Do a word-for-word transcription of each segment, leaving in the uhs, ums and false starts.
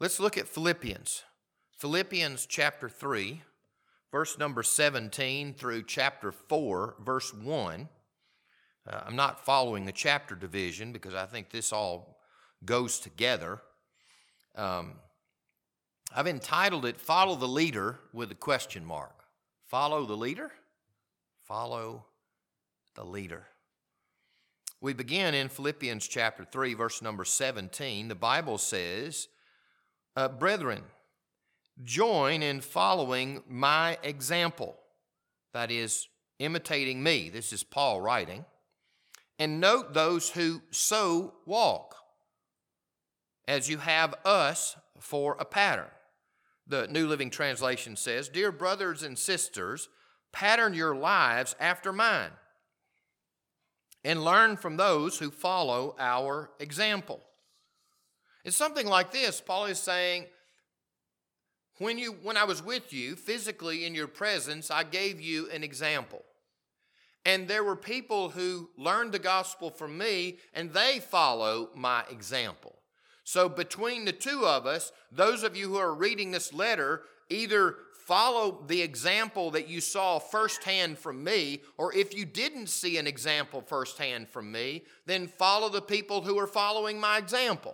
Let's look at Philippians. Philippians chapter three, verse number seventeen through chapter four, verse one. Uh, I'm not following the chapter division because I think this all goes together. Um, I've entitled it, Follow the Leader with a question mark. Follow the leader? Follow the leader. We begin in Philippians chapter three, verse number seventeen. The Bible says, uh, Brethren, join in following my example. That is, imitating me. This is Paul writing. And note those who so walk, as you have us for a pattern. The New Living Translation says, Dear brothers and sisters, pattern your lives after mine, and learn from those who follow our example. It's something like this. Paul is saying, when you, when I was with you, physically in your presence, I gave you an example. And there were people who learned the gospel from me, and they follow my example. So between the two of us, those of you who are reading this letter, either follow the example that you saw firsthand from me, or if you didn't see an example firsthand from me, then follow the people who are following my example.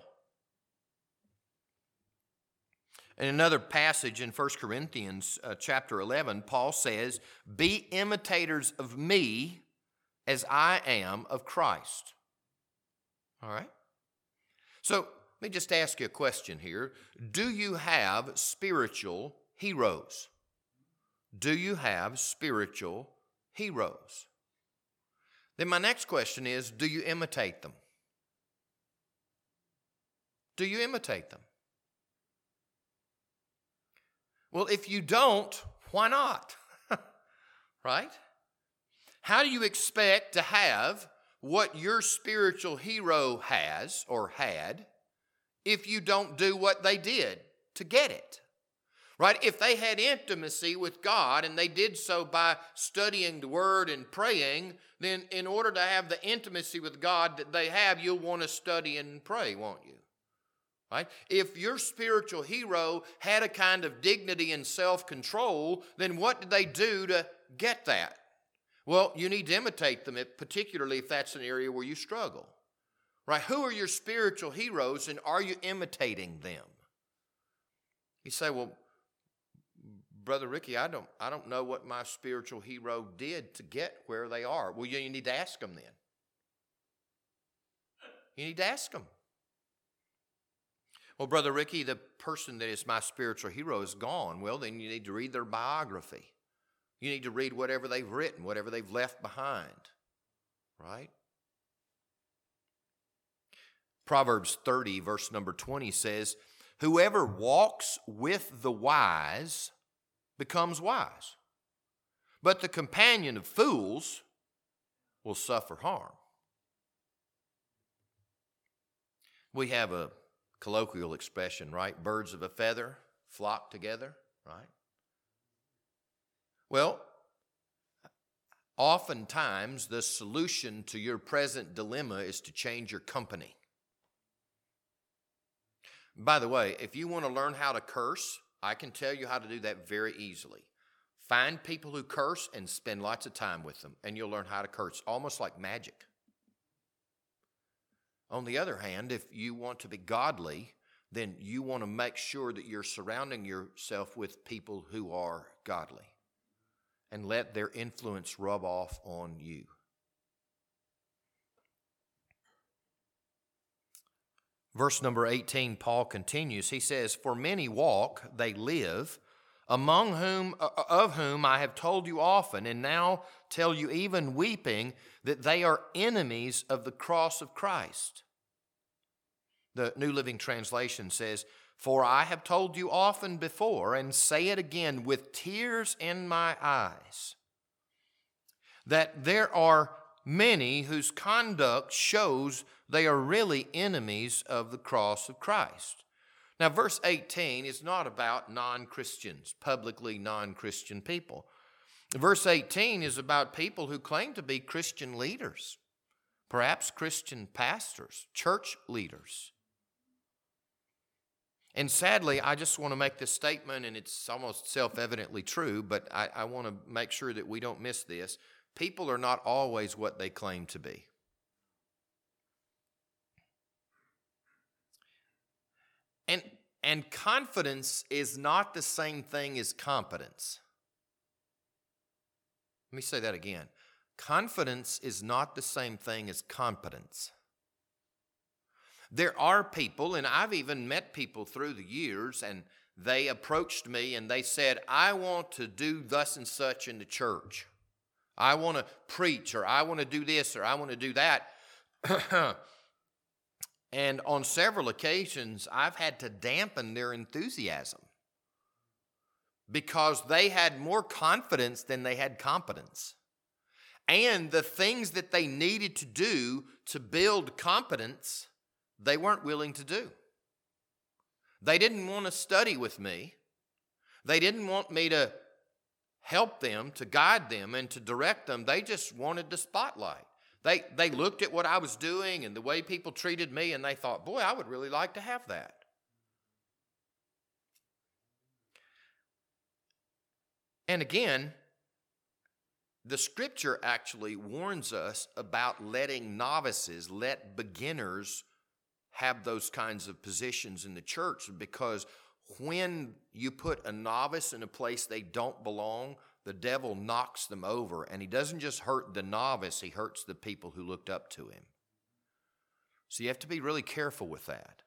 In another passage in First Corinthians uh, chapter eleven, Paul says, Be imitators of me as I am of Christ. All right? So let me just ask you a question here. Do you have spiritual heroes? Do you have spiritual heroes? Then my next question is, do you imitate them? Do you imitate them? Well, if you don't, why not? Right? How do you expect to have what your spiritual hero has or had if you don't do what they did to get it? Right? If they had intimacy with God and they did so by studying the Word and praying, then in order to have the intimacy with God that they have, you'll want to study and pray, won't you? Right? If your spiritual hero had a kind of dignity and self-control, then what did they do to get that? Well, you need to imitate them, particularly if that's an area where you struggle. Right? Who are your spiritual heroes, and are you imitating them? You say, well, Brother Ricky, I don't, I don't know what my spiritual hero did to get where they are. Well, you, you need to ask them then. You need to ask them. Well, Brother Ricky, the person that is my spiritual hero is gone. Well, then you need to read their biography. You need to read whatever they've written, whatever they've left behind. Right? Proverbs thirty, verse number twenty says, Whoever walks with the wise becomes wise, but the companion of fools will suffer harm. We have a colloquial expression, right? Birds of a feather flock together, right? Well, oftentimes the solution to your present dilemma is to change your company. By the way, if you want to learn how to curse, I can tell you how to do that very easily. Find people who curse and spend lots of time with them, and you'll learn how to curse, almost like magic. On the other hand, if you want to be godly, then you want to make sure that you're surrounding yourself with people who are godly and let their influence rub off on you. Verse number eighteen, Paul continues. He says, For many walk, they live, among whom, of whom I have told you often, and now tell you even weeping, that they are enemies of the cross of Christ. The New Living Translation says, For I have told you often before, and say it again with tears in my eyes, that there are many whose conduct shows they are really enemies of the cross of Christ. Now, verse eighteen is not about non-Christians, publicly non-Christian people. Verse eighteen is about people who claim to be Christian leaders, perhaps Christian pastors, church leaders. And sadly, I just want to make this statement, and it's almost self-evidently true, but I, I want to make sure that we don't miss this. People are not always what they claim to be. And, and confidence is not the same thing as competence. Let me say that again. Confidence is not the same thing as competence. There are people, and I've even met people through the years, and they approached me and they said, I want to do thus and such in the church. I want to preach, or I want to do this, or I want to do that. And on several occasions, I've had to dampen their enthusiasm because they had more confidence than they had competence. And the things that they needed to do to build competence, they weren't willing to do. They didn't want to study with me. They didn't want me to help them, to guide them, and to direct them. They just wanted the spotlight. They, they looked at what I was doing and the way people treated me, and they thought, boy, I would really like to have that. And again, the scripture actually warns us about letting novices, let beginners have those kinds of positions in the church, because when you put a novice in a place they don't belong, the devil knocks them over, and he doesn't just hurt the novice, he hurts the people who looked up to him. So you have to be really careful with that.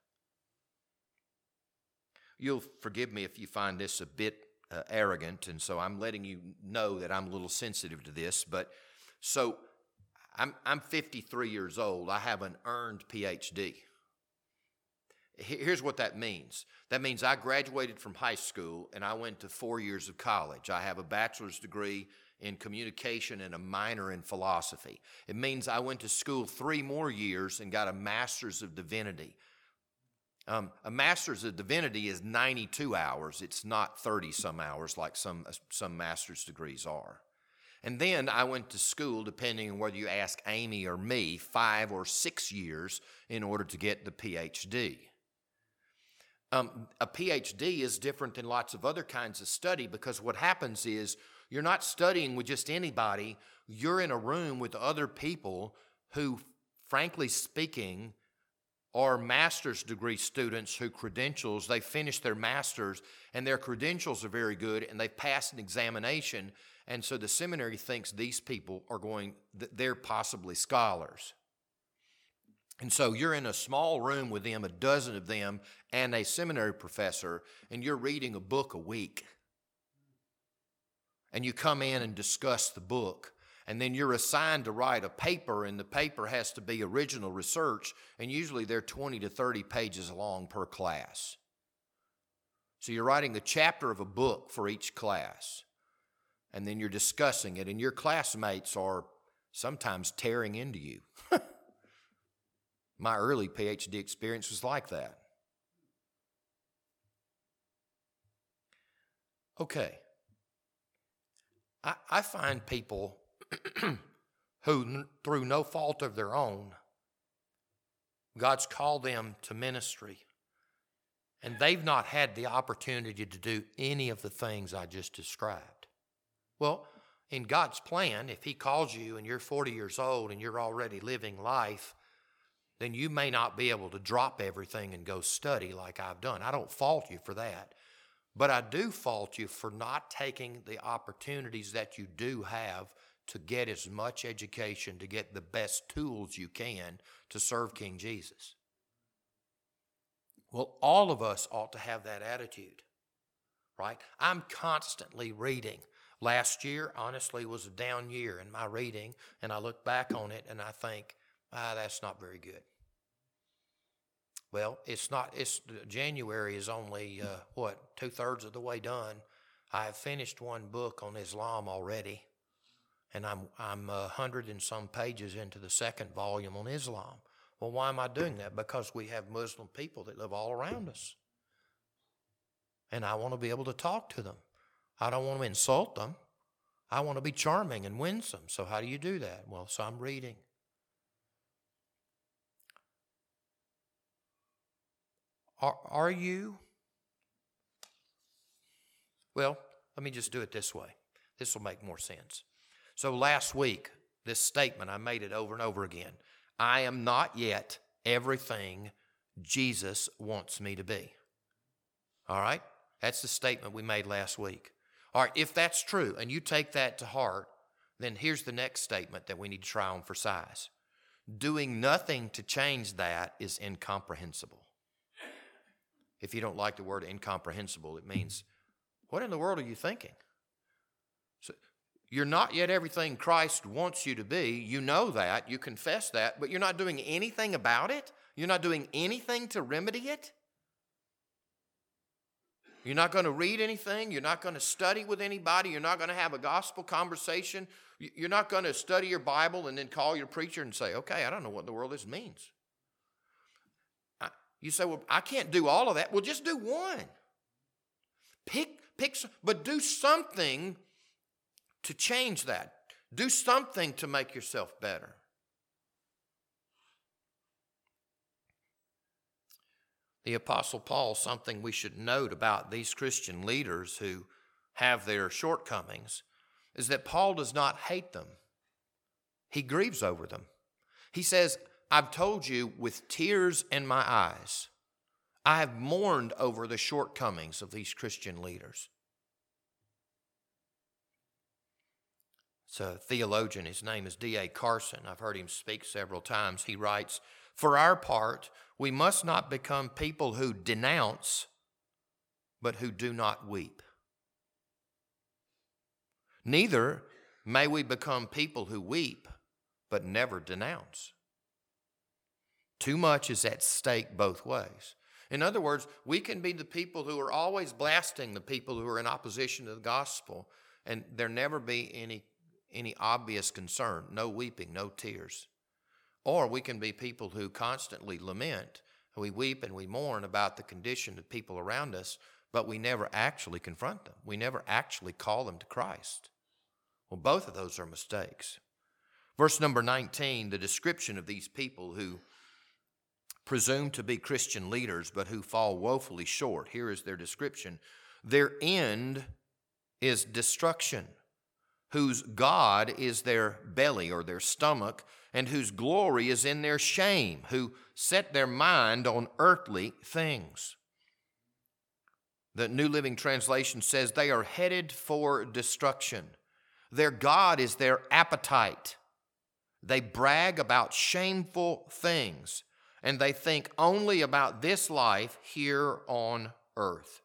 You'll forgive me if you find this a bit uh, arrogant, and so I'm letting you know that I'm a little sensitive to this, but so I'm, I'm fifty-three years old. I have an earned P H D. Here's what that means. That means I graduated from high school and I went to four years of college. I have a bachelor's degree in communication and a minor in philosophy. It means I went to school three more years and got a master's of divinity. Um, a master's of divinity is ninety-two hours. It's not thirty some hours like some, some master's degrees are. And then I went to school, depending on whether you ask Amy or me, five or six years in order to get the P H D. Um, a P H D is different than lots of other kinds of study, because what happens is you're not studying with just anybody. You're in a room with other people who, frankly speaking, are master's degree students who credentials, they finished their master's and their credentials are very good and they've passed an examination. And so the seminary thinks these people are going, they're possibly scholars. And so you're in a small room with them, a dozen of them, and a seminary professor, and you're reading a book a week. And you come in and discuss the book, and then you're assigned to write a paper, and the paper has to be original research, and usually they're twenty to thirty pages long per class. So you're writing a chapter of a book for each class, and then you're discussing it, and your classmates are sometimes tearing into you. My early P H D experience was like that. Okay. I, I find people who, through no fault of their own, God's called them to ministry, and they've not had the opportunity to do any of the things I just described. Well, in God's plan, if He calls you and you're forty years old and you're already living life, then you may not be able to drop everything and go study like I've done. I don't fault you for that. But I do fault you for not taking the opportunities that you do have to get as much education, to get the best tools you can to serve King Jesus. Well, all of us ought to have that attitude, right? I'm constantly reading. Last year, honestly, was a down year in my reading, and I look back on it and I think, ah, that's not very good. Well, it's not, it's, January is only, uh, what, two-thirds of the way done. I have finished one book on Islam already, and I'm, I'm a hundred and some pages into the second volume on Islam. Well, why am I doing that? Because we have Muslim people that live all around us, and I want to be able to talk to them. I don't want to insult them. I want to be charming and winsome. So how do you do that? Well, so I'm reading. Are, are you Well, let me just do it this way. This will make more sense. So last week, this statement, I made it over and over again. I am not yet everything Jesus wants me to be. All right? That's the statement we made last week. All right, if that's true and you take that to heart, then here's the next statement that we need to try on for size. Doing nothing to change that is incomprehensible. If you don't like the word incomprehensible, it means, what in the world are you thinking? So you're not yet everything Christ wants you to be. You know that. You confess that. But you're not doing anything about it? You're not doing anything to remedy it? You're not going to read anything. You're not going to study with anybody. You're not going to have a gospel conversation. You're not going to study your Bible and then call your preacher and say, okay, I don't know what in the world this means. You say, well, I can't do all of that. Well, just do one. Pick, pick, but do something to change that. Do something to make yourself better. The Apostle Paul, something we should note about these Christian leaders who have their shortcomings, is that Paul does not hate them. He grieves over them. He says, I've told you with tears in my eyes, I have mourned over the shortcomings of these Christian leaders. It's a theologian, his name is D A Carson. I've heard him speak several times. He writes, for our part, we must not become people who denounce, but who do not weep. Neither may we become people who weep, but never denounce. Too much is at stake both ways. In other words, we can be the people who are always blasting the people who are in opposition to the gospel, and there never be any, any obvious concern, no weeping, no tears. Or we can be people who constantly lament. We weep and we mourn about the condition of people around us, but we never actually confront them. We never actually call them to Christ. Well, both of those are mistakes. Verse number nineteen, the description of these people who presume to be Christian leaders, but who fall woefully short. Here is their description. Their end is destruction, whose God is their belly or their stomach, and whose glory is in their shame, who set their mind on earthly things. The New Living Translation says they are headed for destruction. Their God is their appetite. They brag about shameful things, and they think only about this life here on earth.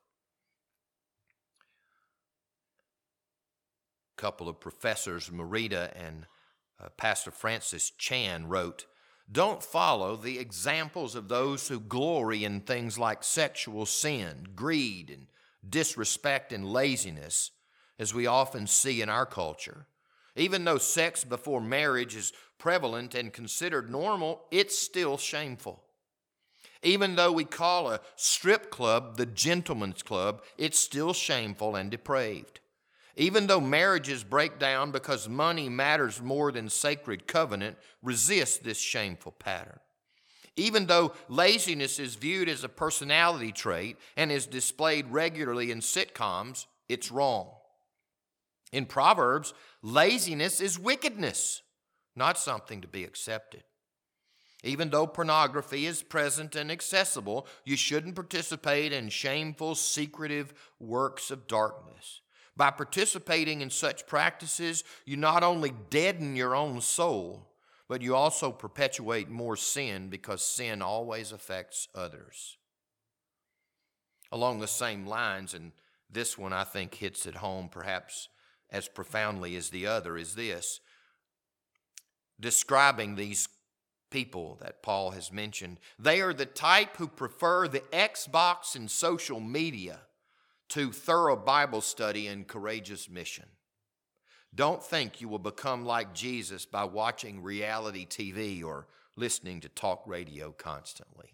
A couple of professors, Merida and uh, Pastor Francis Chan, wrote, don't follow the examples of those who glory in things like sexual sin, greed, and disrespect and laziness, as we often see in our culture. Even though sex before marriage is prevalent and considered normal, it's still shameful. Even though we call a strip club the gentleman's club, it's still shameful and depraved. Even though marriages break down because money matters more than sacred covenant, resist this shameful pattern. Even though laziness is viewed as a personality trait and is displayed regularly in sitcoms, it's wrong. In Proverbs, laziness is wickedness, not something to be accepted. Even though pornography is present and accessible, you shouldn't participate in shameful, secretive works of darkness. By participating in such practices, you not only deaden your own soul, but you also perpetuate more sin because sin always affects others. Along the same lines, and this one I think hits it home perhaps as profoundly as the other, is this. Describing these people that Paul has mentioned, they are the type who prefer the Xbox and social media to thorough Bible study and courageous mission. Don't think you will become like Jesus by watching reality T V or listening to talk radio constantly.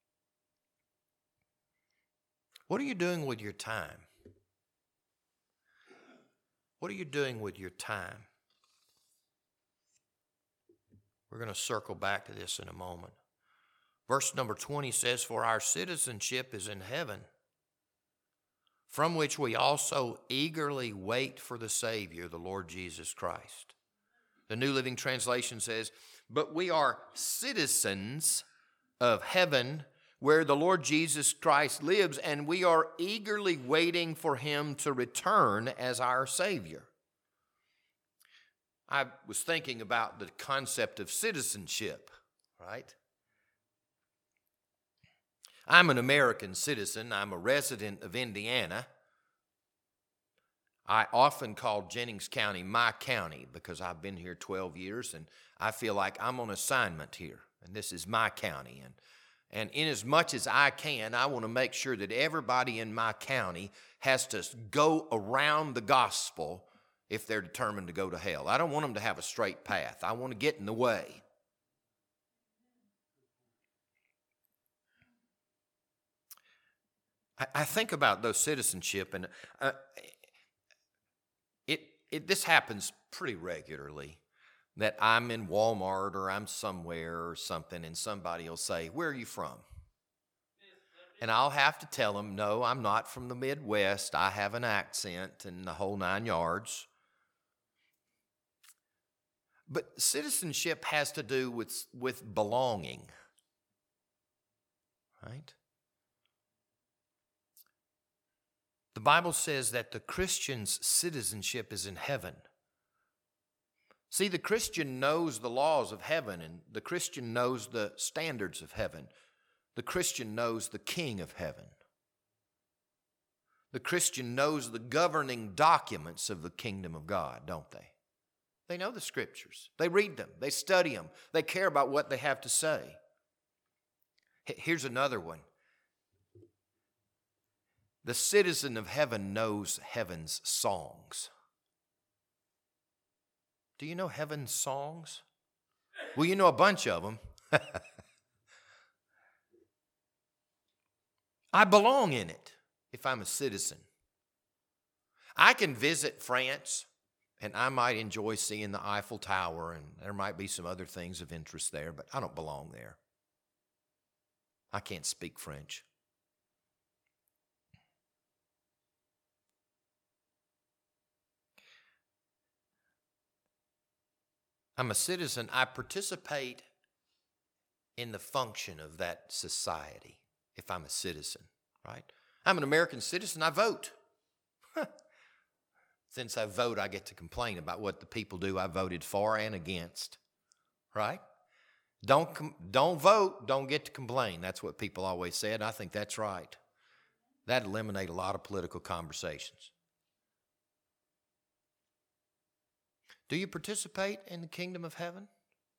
What are you doing with your time? What are you doing with your time? We're going to circle back to this in a moment. Verse number twenty says, for our citizenship is in heaven, from which we also eagerly wait for the Savior, the Lord Jesus Christ. The New Living Translation says, but we are citizens of heaven where the Lord Jesus Christ lives, and we are eagerly waiting for him to return as our Savior. I was thinking about the concept of citizenship, right? I'm an American citizen. I'm a resident of Indiana. I often call Jennings County my county because I've been here twelve years and I feel like I'm on assignment here and this is my county. And, and in as much as I can, I want to make sure that everybody in my county has to go around the gospel if they're determined to go to hell. I don't want them to have a straight path. I want to get in the way. I, I think about those citizenship and uh, It, it this happens pretty regularly, that I'm in Walmart or I'm somewhere or something and somebody will say, where are you from? And I'll have to tell them, no, I'm not from the Midwest. I have an accent and the whole nine yards. But citizenship has to do with, with belonging, right? The Bible says that the Christian's citizenship is in heaven. See, the Christian knows the laws of heaven, and the Christian knows the standards of heaven. The Christian knows the King of heaven. The Christian knows the governing documents of the kingdom of God, don't they? They know the scriptures. They read them. They study them. They care about what they have to say. Here's another one. The citizen of heaven knows heaven's songs. Do you know heaven's songs? Well, you know a bunch of them. I belong in it if I'm a citizen. I can visit France, and I might enjoy seeing the Eiffel Tower, and there might be some other things of interest there, but I don't belong there. I can't speak French. I'm a citizen. I participate in the function of that society if I'm a citizen, right? I'm an American citizen. I vote. Since I vote, I get to complain about what the people do I voted for and against, right? Don't, com- don't vote, don't get to complain. That's what people always said. I think that's right. That'd eliminate a lot of political conversations. Do you participate in the kingdom of heaven?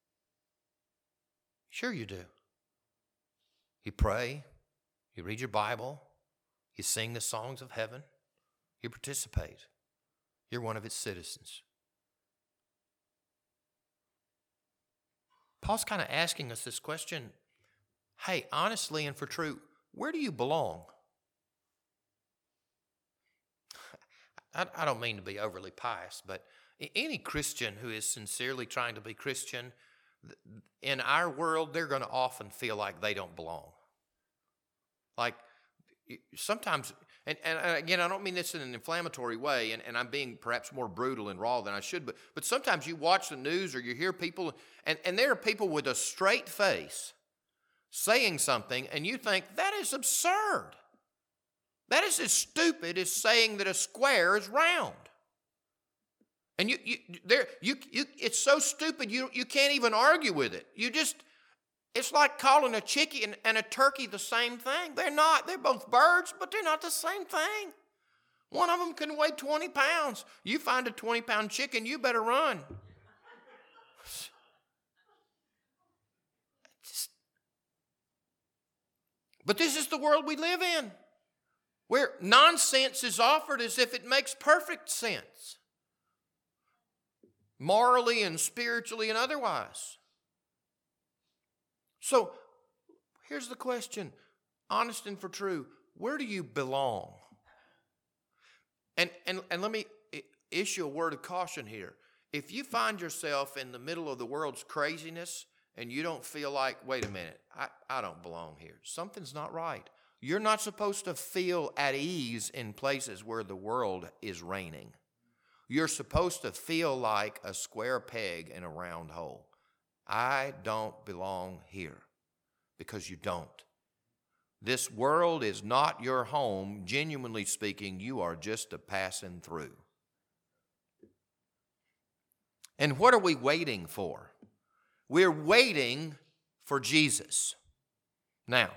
Sure you do. You pray, you read your Bible, you sing the songs of heaven, you participate. You're one of its citizens. Paul's kind of asking us this question, hey, honestly and for true, where do you belong? I, I don't mean to be overly pious, but any Christian who is sincerely trying to be Christian, in our world, they're going to often feel like they don't belong. Like sometimes, and, and again, I don't mean this in an inflammatory way, and, and I'm being perhaps more brutal and raw than I should, but, but sometimes you watch the news or you hear people, and, and there are people with a straight face saying something, and you think, that is absurd. That is as stupid as saying that a square is round. And you, you, there, you, you, it's so stupid you, you can't even argue with it. You just, it's like calling a chicken and a turkey the same thing. They're not. They're both birds, but they're not the same thing. One of them can weigh twenty pounds. You find a twenty-pound chicken, you better run. Just, but this is the world we live in, where nonsense is offered as if it makes perfect sense. Morally and spiritually and otherwise. So, here's the question, honest and for true, where do you belong? And, and, and let me issue a word of caution here. If you find yourself in the middle of the world's craziness and you don't feel like, wait a minute, I, I don't belong here, something's not right. You're not supposed to feel at ease in places where the world is reigning. You're supposed to feel like a square peg in a round hole. I don't belong here, because you don't. This world is not your home. Genuinely speaking, you are just a passing through. And what are we waiting for? We're waiting for Jesus. Now,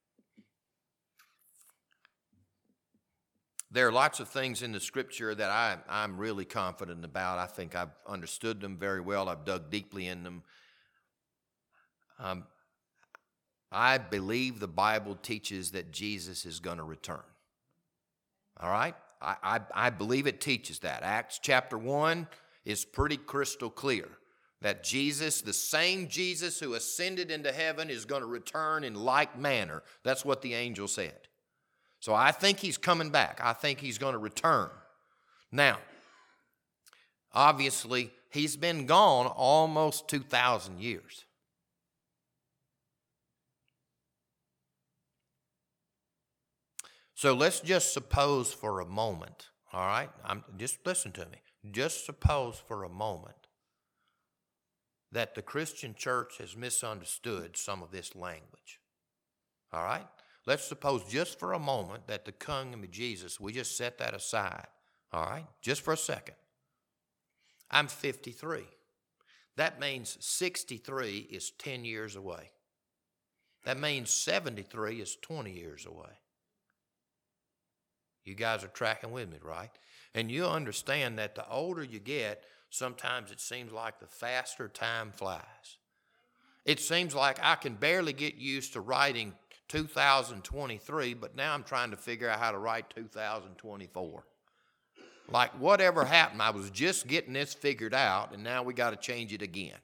there are lots of things in the Scripture that I, I'm really confident about. I think I've understood them very well. I've dug deeply in them. Um, I believe the Bible teaches that Jesus is going to return. All right? I, I, I believe it teaches that. Acts chapter one is pretty crystal clear that Jesus, the same Jesus who ascended into heaven, is going to return in like manner. That's what the angel said. So I think he's coming back. I think he's going to return. Now, obviously, he's been gone almost two thousand years. So let's just suppose for a moment, all right? I'm, just listen to me. Just suppose for a moment that the Christian church has misunderstood some of this language, all right? Let's suppose just for a moment that the coming of Jesus, we just set that aside, all right? Just for a second. I'm fifty-three. That means sixty-three is ten years away. That means seventy-three is twenty years away. You guys are tracking with me, right? And you'll understand that the older you get, sometimes it seems like the faster time flies. It seems like I can barely get used to writing two thousand twenty-three, but now I'm trying to figure out how to write two thousand twenty-four. Like whatever happened, I was just getting this figured out, and now we got to change it again.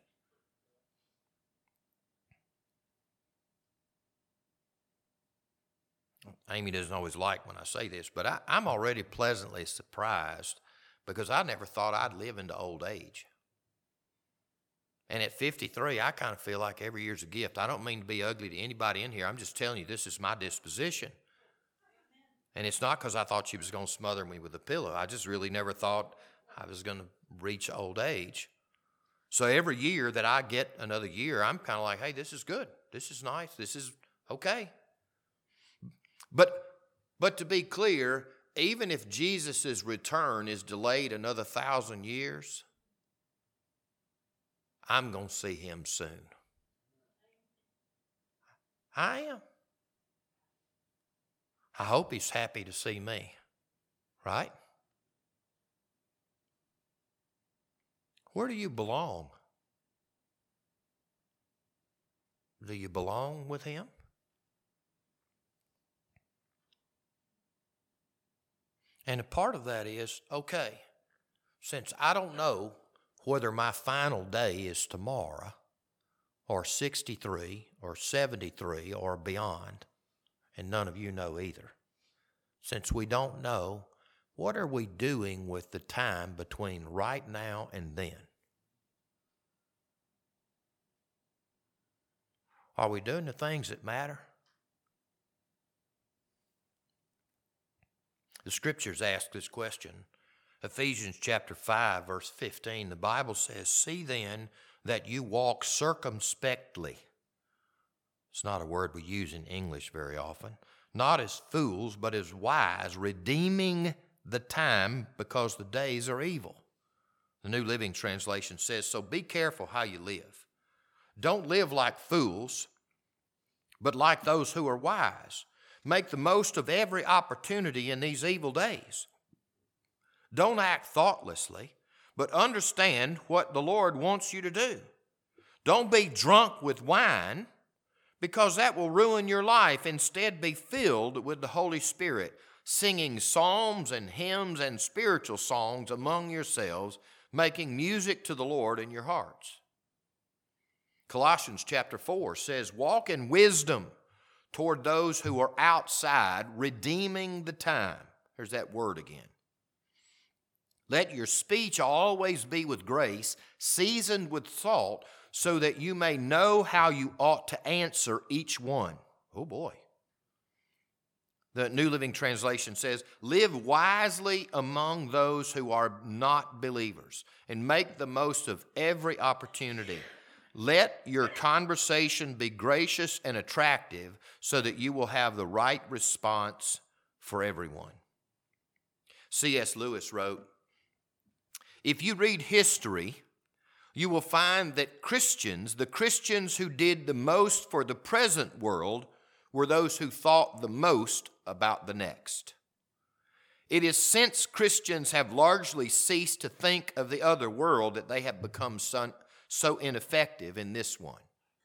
Amy doesn't always like when I say this, but I, I'm already pleasantly surprised because I never thought I'd live into old age. And at fifty-three, I kind of feel like every year's a gift. I don't mean to be ugly to anybody in here. I'm just telling you this is my disposition. And it's not because I thought she was going to smother me with a pillow. I just really never thought I was going to reach old age. So every year that I get another year, I'm kind of like, hey, this is good. This is nice. This is okay. But, but to be clear, even if Jesus' return is delayed another thousand years, I'm going to see him soon. I am. I hope he's happy to see me, right? Where do you belong? Do you belong with him? And a part of that is, okay, since I don't know whether my final day is tomorrow or sixty-three or seventy-three or beyond, and none of you know either, since we don't know, what are we doing with the time between right now and then? Are we doing the things that matter? The Scriptures ask this question. Ephesians chapter five, verse fifteen, the Bible says, "See then that you walk circumspectly." It's not a word we use in English very often. "Not as fools, but as wise, redeeming the time because the days are evil." The New Living Translation says, so be careful how you live. Don't live like fools, but like those who are wise. Make the most of every opportunity in these evil days. Don't act thoughtlessly, but understand what the Lord wants you to do. Don't be drunk with wine, because that will ruin your life. Instead, be filled with the Holy Spirit, singing psalms and hymns and spiritual songs among yourselves, making music to the Lord in your hearts. Colossians chapter four says, "Walk in wisdom toward those who are outside, redeeming the time." There's that word again. "Let your speech always be with grace, seasoned with salt, so that you may know how you ought to answer each one." Oh boy. The New Living Translation says, live wisely among those who are not believers and make the most of every opportunity. Let your conversation be gracious and attractive so that you will have the right response for everyone. C S Lewis wrote, if you read history, you will find that Christians, the Christians who did the most for the present world, were those who thought the most about the next. It is since Christians have largely ceased to think of the other world that they have become so, so ineffective in this one.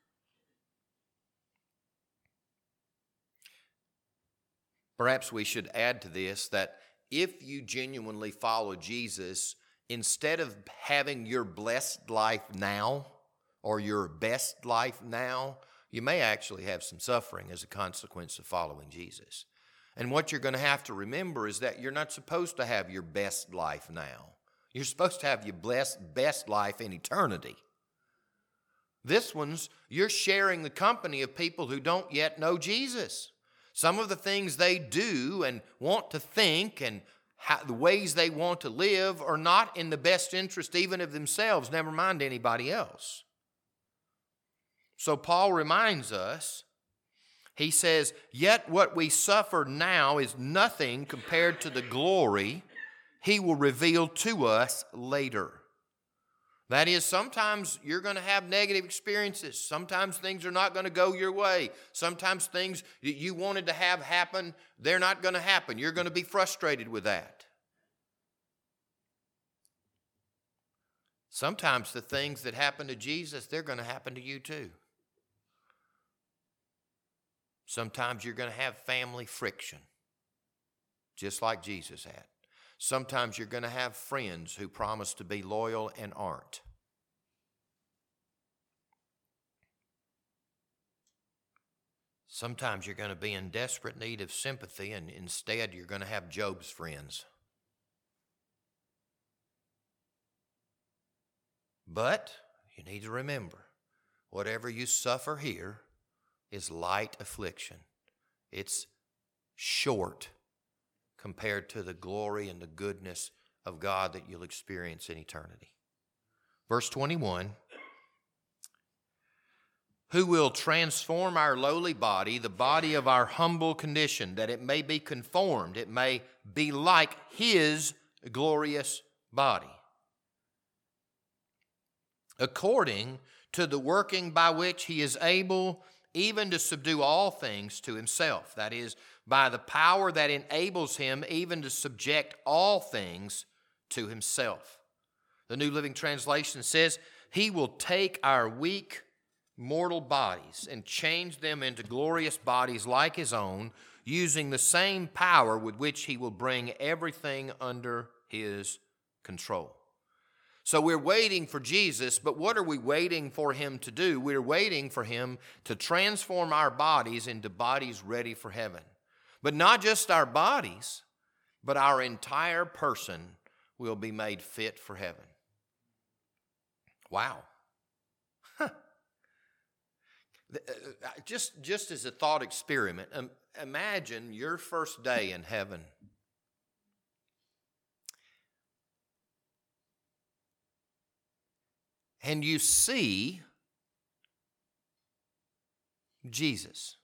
Perhaps we should add to this that if you genuinely follow Jesus, instead of having your blessed life now or your best life now, you may actually have some suffering as a consequence of following Jesus. And what you're going to have to remember is that you're not supposed to have your best life now. You're supposed to have your blessed, best life in eternity. This one's, you're sharing the company of people who don't yet know Jesus. Some of the things they do and want to think and how, the ways they want to live are not in the best interest even of themselves, never mind anybody else. So Paul reminds us, he says, yet what we suffer now is nothing compared to the glory he will reveal to us later. That is, sometimes you're going to have negative experiences. Sometimes things are not going to go your way. Sometimes things that you wanted to have happen, they're not going to happen. You're going to be frustrated with that. Sometimes the things that happen to Jesus, they're going to happen to you too. Sometimes you're going to have family friction, just like Jesus had. Sometimes you're going to have friends who promise to be loyal and aren't. Sometimes you're going to be in desperate need of sympathy, and instead you're going to have Job's friends. But you need to remember, whatever you suffer here is light affliction. It's short compared to the glory and the goodness of God that you'll experience in eternity. Verse twenty-one, who will transform our lowly body, the body of our humble condition, that it may be conformed, it may be like his glorious body, according to the working by which he is able even to subdue all things to himself. That is, by the power that enables him even to subject all things to himself. The New Living Translation says, he will take our weak mortal bodies and change them into glorious bodies like his own, using the same power with which he will bring everything under his control. So we're waiting for Jesus, but what are we waiting for him to do? We're waiting for him to transform our bodies into bodies ready for heaven. But not just our bodies, but our entire person will be made fit for heaven. Wow. Huh. Just, just as a thought experiment, imagine your first day in heaven. And you see Jesus.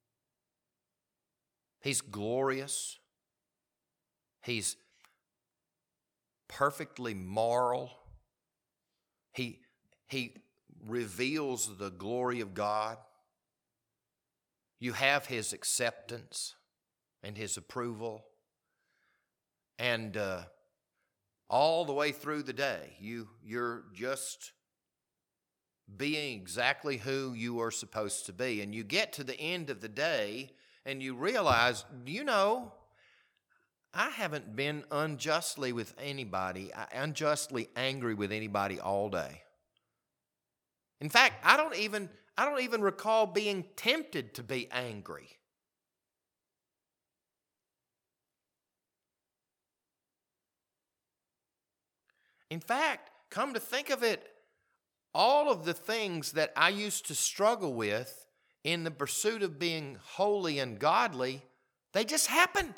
He's glorious. He's perfectly moral. He, he reveals the glory of God. You have his acceptance and his approval. And uh, all the way through the day, you, you're just being exactly who you are supposed to be. And you get to the end of the day and you realize, you know, I haven't been unjustly with anybody, unjustly angry with anybody all day. In fact, I don't even, I don't even recall being tempted to be angry. In fact, come to think of it, all of the things that I used to struggle with in the pursuit of being holy and godly They just happened.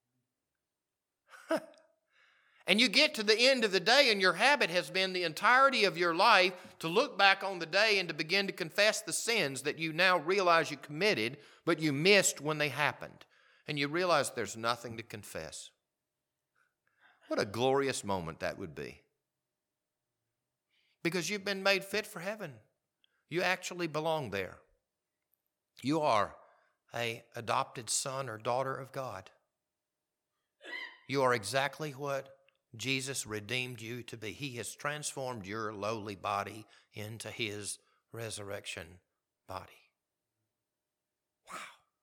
And you get to the end of the day and your habit has been the entirety of your life to look back on the day and to begin to confess the sins that you now realize you committed, but you missed when they happened. And you realize there's nothing to confess. What a glorious moment that would be. Because you've been made fit for heaven. You actually belong there. You are an adopted son or daughter of God. You are exactly what Jesus redeemed you to be. He has transformed your lowly body into His resurrection body. Wow.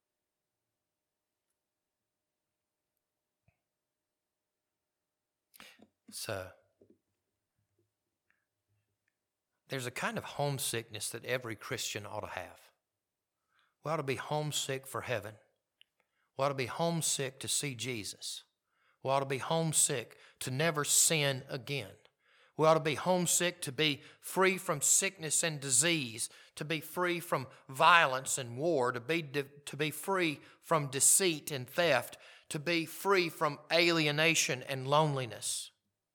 So, there's a kind of homesickness that every Christian ought to have. We ought to be homesick for heaven. We ought to be homesick to see Jesus. We ought to be homesick to never sin again. We ought to be homesick to be free from sickness and disease, to be free from violence and war, to be, to be free from deceit and theft, to be free from alienation and loneliness.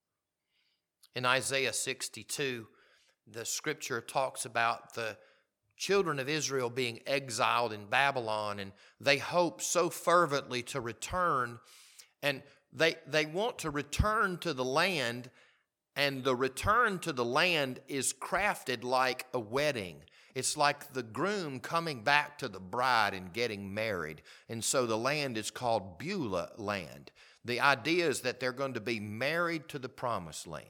In Isaiah sixty-two, the scripture talks about the children of Israel being exiled in Babylon, and they hope so fervently to return, and they, they want to return to the land, and the return to the land is crafted like a wedding. It's like the groom coming back to the bride and getting married, and so the land is called Beulah land. The idea is that they're going to be married to the promised land.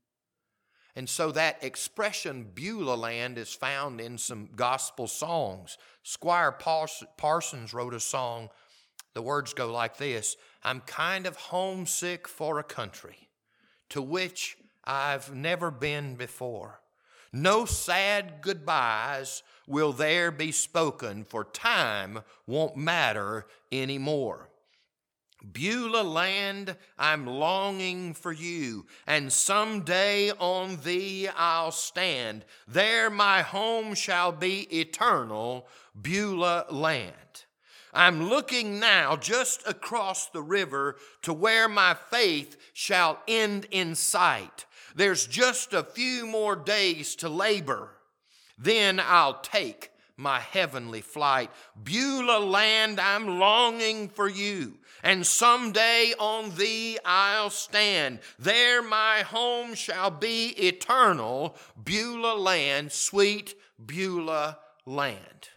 And so that expression, Beulah land, is found in some gospel songs. Squire Parsons wrote a song. The words go like this: I'm kind of homesick for a country to which I've never been before. No sad goodbyes will there be spoken, for time won't matter anymore. Beulah land, I'm longing for you, and someday on thee I'll stand. There my home shall be eternal, Beulah land. I'm looking now just across the river to where my faith shall end in sight. There's just a few more days to labor, then I'll take my heavenly flight. Beulah land, I'm longing for you, and someday on thee I'll stand. There my home shall be eternal, Beulah land, sweet Beulah land.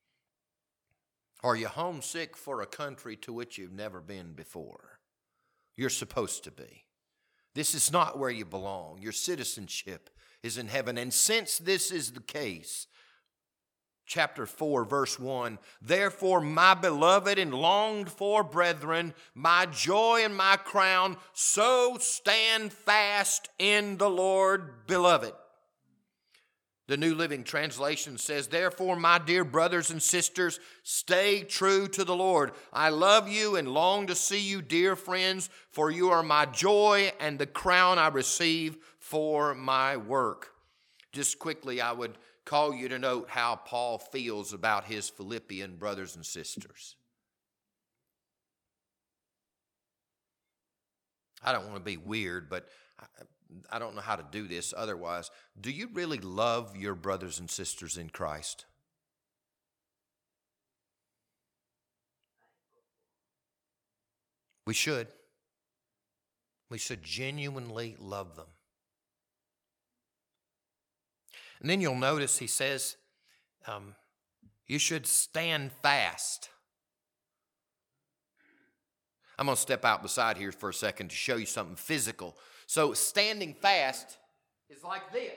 Are you homesick for a country to which you've never been before? You're supposed to be. This is not where you belong. Your citizenship is in heaven. And since this is the case, chapter four, verse one, therefore, my beloved and longed for brethren, my joy and my crown, so stand fast in the Lord, beloved. The New Living Translation says, therefore, my dear brothers and sisters, stay true to the Lord. I love you and long to see you, dear friends, for you are my joy and the crown I receive for my work. Just quickly, I would call you to note how Paul feels about his Philippian brothers and sisters. I don't want to be weird, but I don't know how to do this otherwise. Do you really love your brothers and sisters in Christ? We should. We should genuinely love them. And then you'll notice he says, um, you should stand fast. I'm going to step out beside here for a second to show you something physical. So standing fast is like this.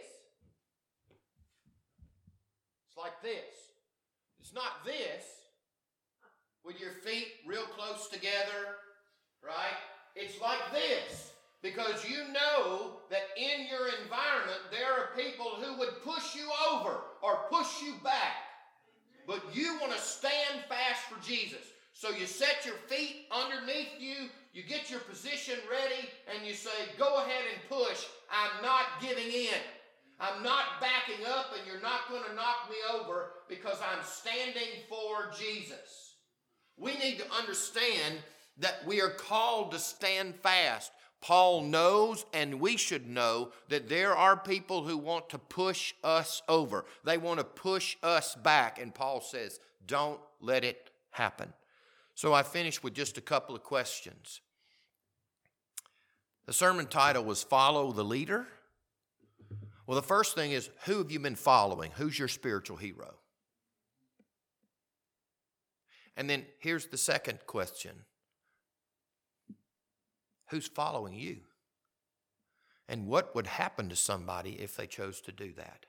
It's like this. It's not this with your feet real close together, right? It's like this because you know that in your environment there are people who would push you over or push you back. But you want to stand fast for Jesus. So you set your feet underneath you, you get your position ready, and you say, go ahead and push. I'm not giving in. I'm not backing up, and you're not going to knock me over because I'm standing for Jesus. We need to understand that we are called to stand fast. Paul knows, and we should know, that there are people who want to push us over. They want to push us back. And Paul says, don't let it happen. So I finish with just a couple of questions. The sermon title was Follow the Leader. Well, the first thing is, who have you been following? Who's your spiritual hero? And then here's the second question. Who's following you? And what would happen to somebody if they chose to do that?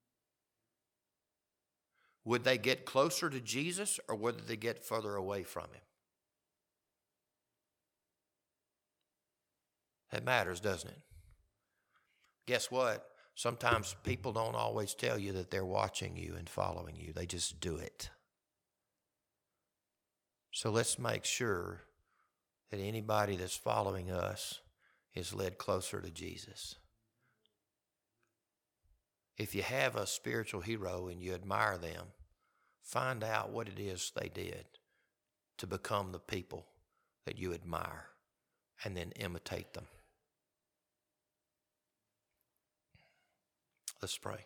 Would they get closer to Jesus, or would they get further away from him? That matters, doesn't it? Guess what? Sometimes people don't always tell you that they're watching you and following you. They just do it. So let's make sure that anybody that's following us is led closer to Jesus. If you have a spiritual hero and you admire them, find out what it is they did to become the people that you admire, and then imitate them. Let's pray.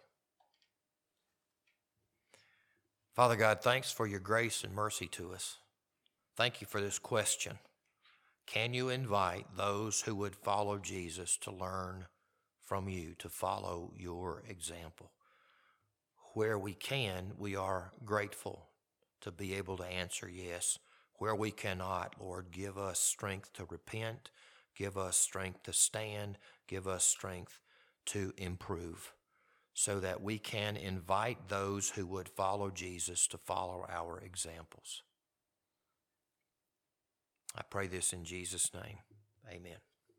Father God, thanks for your grace and mercy to us. Thank you for this question. Can you invite those who would follow Jesus to learn from you, to follow your example? Where we can, we are grateful to be able to answer yes. Where we cannot, Lord, give us strength to repent, give us strength to stand, give us strength to improve, so that we can invite those who would follow Jesus to follow our examples. I pray this in Jesus' name. Amen.